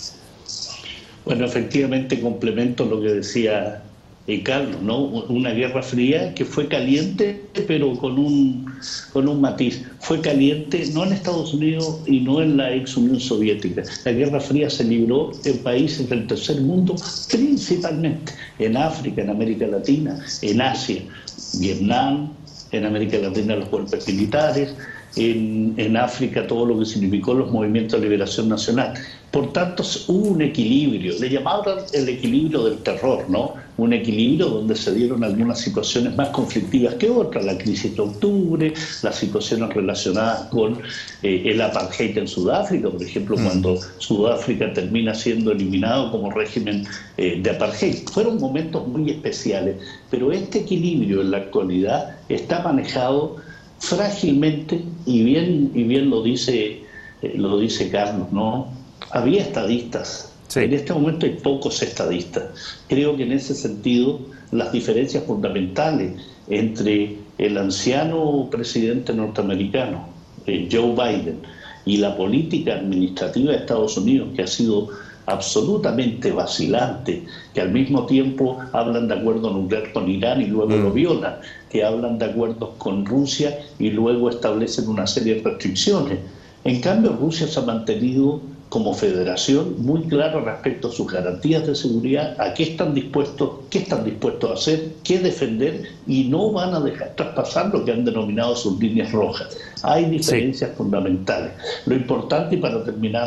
Bueno, efectivamente complemento lo que decía eh, Carlos, ¿no? Una Guerra Fría que fue caliente, pero con un, con un matiz. Fue caliente no en Estados Unidos y no en la ex Unión Soviética. La Guerra Fría se libró en países del tercer mundo, principalmente en África, en América Latina, en Asia, Vietnam, en América Latina los golpes militares, en, en África todo lo que significó los movimientos de liberación nacional. Por tanto, hubo un equilibrio, le llamaban el equilibrio del terror, ¿no? Un equilibrio donde se dieron algunas situaciones más conflictivas que otras, la crisis de octubre, las situaciones relacionadas con eh, el apartheid en Sudáfrica, por ejemplo, mm. cuando Sudáfrica termina siendo eliminado como régimen eh, de apartheid. Fueron momentos muy especiales, pero este equilibrio en la actualidad está manejado frágilmente, y bien, y bien lo dice, eh, lo dice Carlos, ¿no? Había estadistas, sí. En este momento hay pocos estadistas. Creo que en ese sentido las diferencias fundamentales entre el anciano presidente norteamericano, eh, Joe Biden, y la política administrativa de Estados Unidos, que ha sido absolutamente vacilante, que al mismo tiempo hablan de acuerdo nuclear con Irán y luego mm. lo violan, que hablan de acuerdos con Rusia y luego establecen una serie de restricciones. En cambio, Rusia se ha mantenido como federación muy claro respecto a sus garantías de seguridad, a qué están dispuestos, qué están dispuestos a hacer, qué defender, y no van a dejar traspasar lo que han denominado sus líneas rojas. Hay diferencias sí. fundamentales. Lo importante, y para terminar,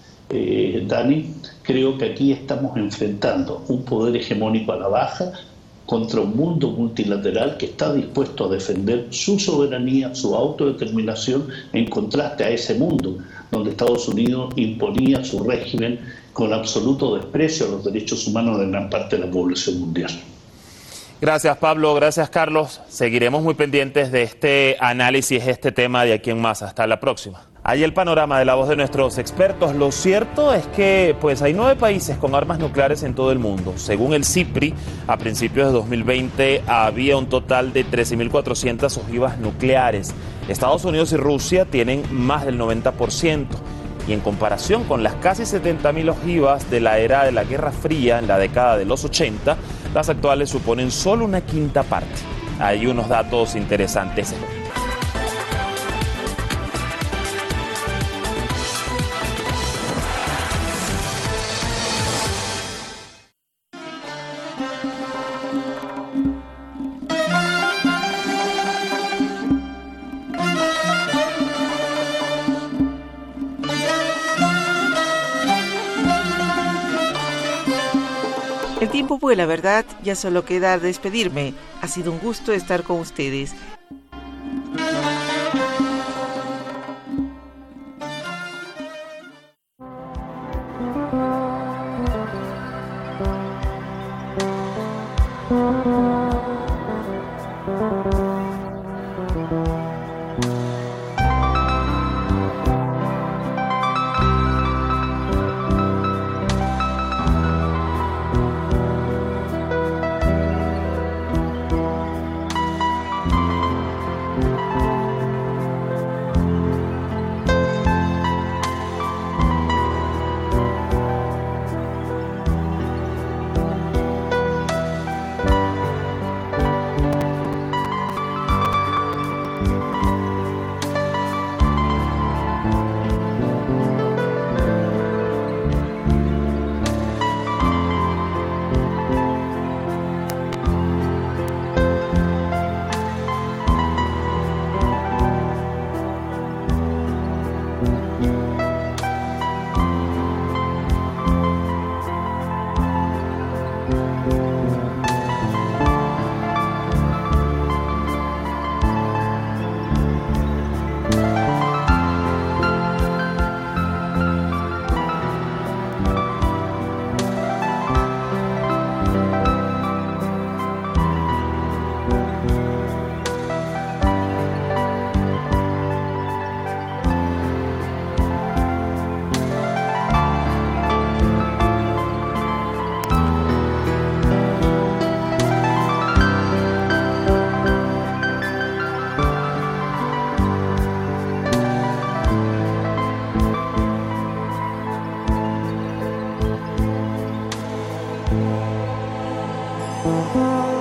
eh, Dani, creo que aquí estamos enfrentando un poder hegemónico a la baja contra un mundo multilateral que está dispuesto a defender su soberanía, su autodeterminación, en contraste a ese mundo donde Estados Unidos imponía su régimen con absoluto desprecio a los derechos humanos de gran parte de la población mundial. Gracias, Pablo. Gracias, Carlos. Seguiremos muy pendientes de este análisis, este tema de aquí en más. Hasta la próxima. Ahí el panorama de la voz de nuestros expertos. Lo cierto es que pues hay nueve países con armas nucleares en todo el mundo. Según el CIPRI, a principios de dos mil veinte había un total de trece mil cuatrocientas ojivas nucleares. Estados Unidos y Rusia tienen más del noventa por ciento. Y en comparación con las casi setenta mil ojivas de la era de la Guerra Fría en la década de los ochenta, las actuales suponen solo una quinta parte. Hay unos datos interesantes. El tiempo vuela, ¿verdad? Ya solo queda despedirme. Ha sido un gusto estar con ustedes. Thank you.